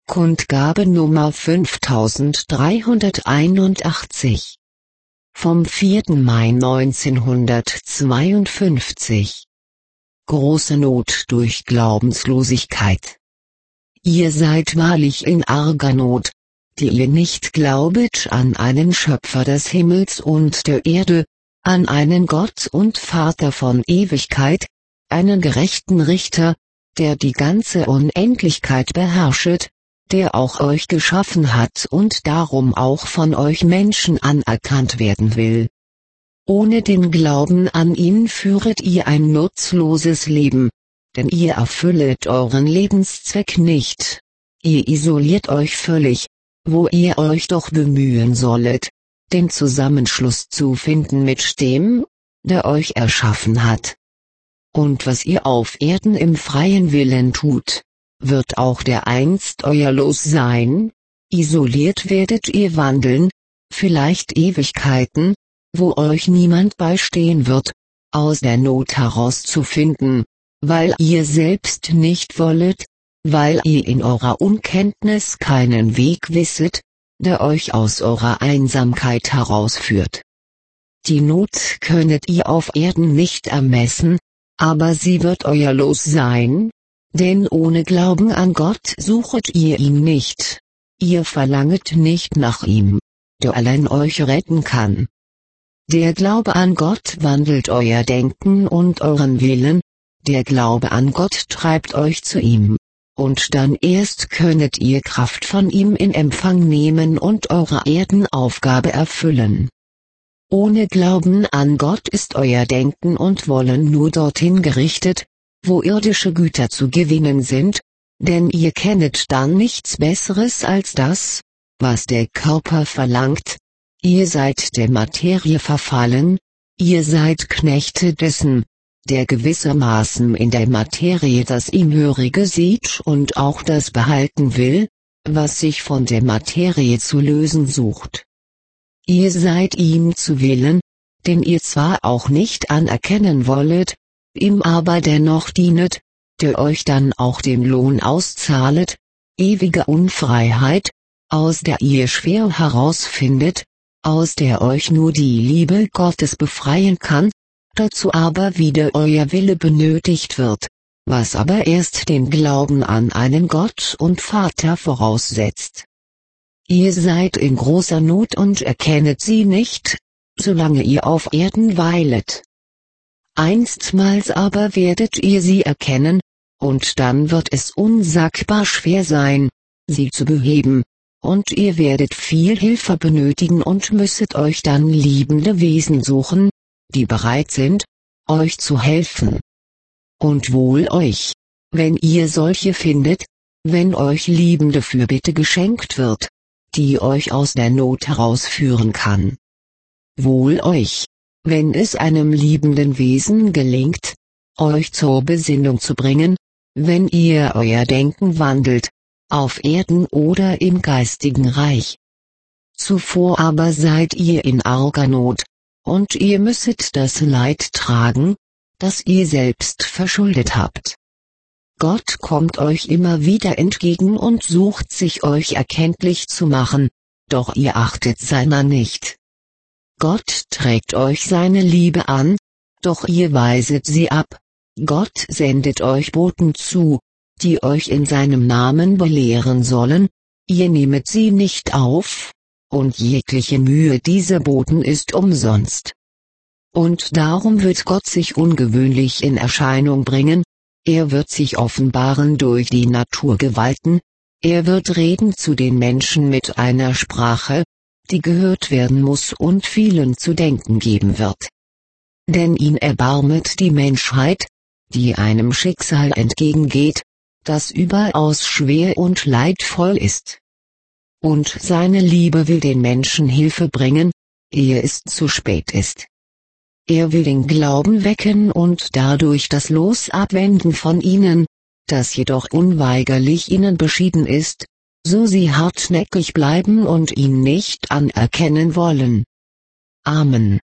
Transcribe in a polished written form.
Kundgabe Nummer 5381 vom 4. Mai 1952. Große Not durch Glaubenslosigkeit. Ihr seid wahrlich in arger Not, die ihr nicht glaubet an einen Schöpfer des Himmels und der Erde, an einen Gott und Vater von Ewigkeit, einen gerechten Richter, der die ganze Unendlichkeit beherrschet, der auch euch geschaffen hat und darum auch von euch Menschen anerkannt werden will. Ohne den Glauben an ihn führet ihr ein nutzloses Leben, denn ihr erfüllet euren Lebenszweck nicht. Ihr isoliert euch völlig, wo ihr euch doch bemühen sollet, den Zusammenschluss zu finden mit dem, der euch erschaffen hat. Und was ihr auf Erden im freien Willen tut, wird auch dereinst euer Los sein. Isoliert werdet ihr wandeln, vielleicht Ewigkeiten, wo euch niemand beistehen wird, aus der Not herauszufinden, weil ihr selbst nicht wollet, weil ihr in eurer Unkenntnis keinen Weg wisset, der euch aus eurer Einsamkeit herausführt. Die Not könnet ihr auf Erden nicht ermessen, aber sie wird euer Los sein, denn ohne Glauben an Gott suchet ihr ihn nicht, ihr verlanget nicht nach ihm, der allein euch retten kann. Der Glaube an Gott wandelt euer Denken und euren Willen, der Glaube an Gott treibt euch zu ihm, und dann erst könnet ihr Kraft von ihm in Empfang nehmen und eure Erdenaufgabe erfüllen. Ohne Glauben an Gott ist euer Denken und Wollen nur dorthin gerichtet, wo irdische Güter zu gewinnen sind, denn ihr kennet dann nichts Besseres als das, was der Körper verlangt. Ihr seid der Materie verfallen, ihr seid Knechte dessen, der gewissermaßen in der Materie das ihm Hörige sieht und auch das behalten will, was sich von der Materie zu lösen sucht. Ihr seid ihm zu Willen, den ihr zwar auch nicht anerkennen wollet, ihm aber dennoch dienet, der euch dann auch den Lohn auszahlet, ewige Unfreiheit, aus der ihr schwer herausfindet, aus der euch nur die Liebe Gottes befreien kann, dazu aber wieder euer Wille benötigt wird, was aber erst den Glauben an einen Gott und Vater voraussetzt. Ihr seid in großer Not und erkennet sie nicht, solange ihr auf Erden weilet. Einstmals aber werdet ihr sie erkennen, und dann wird es unsagbar schwer sein, sie zu beheben, und ihr werdet viel Hilfe benötigen und müsset euch dann liebende Wesen suchen, die bereit sind, euch zu helfen. Und wohl euch, wenn ihr solche findet, wenn euch liebende Fürbitte geschenkt wird, die euch aus der Not herausführen kann. Wohl euch, wenn es einem liebenden Wesen gelingt, euch zur Besinnung zu bringen, wenn ihr euer Denken wandelt, auf Erden oder im geistigen Reich. Zuvor aber seid ihr in arger Not, und ihr müsset das Leid tragen, das ihr selbst verschuldet habt. Gott kommt euch immer wieder entgegen und sucht sich euch erkenntlich zu machen, doch ihr achtet seiner nicht. Gott trägt euch seine Liebe an, doch ihr weiset sie ab. Gott sendet euch Boten zu, die euch in seinem Namen belehren sollen, ihr nehmet sie nicht auf, und jegliche Mühe dieser Boten ist umsonst. Und darum wird Gott sich ungewöhnlich in Erscheinung bringen, er wird sich offenbaren durch die Naturgewalten, er wird reden zu den Menschen mit einer Sprache, die gehört werden muss und vielen zu denken geben wird. Denn ihn erbarmet die Menschheit, die einem Schicksal entgegengeht, das überaus schwer und leidvoll ist. Und seine Liebe will den Menschen Hilfe bringen, ehe es zu spät ist. Er will den Glauben wecken und dadurch das Los abwenden von ihnen, das jedoch unweigerlich ihnen beschieden ist, so sie hartnäckig bleiben und ihn nicht anerkennen wollen. Amen.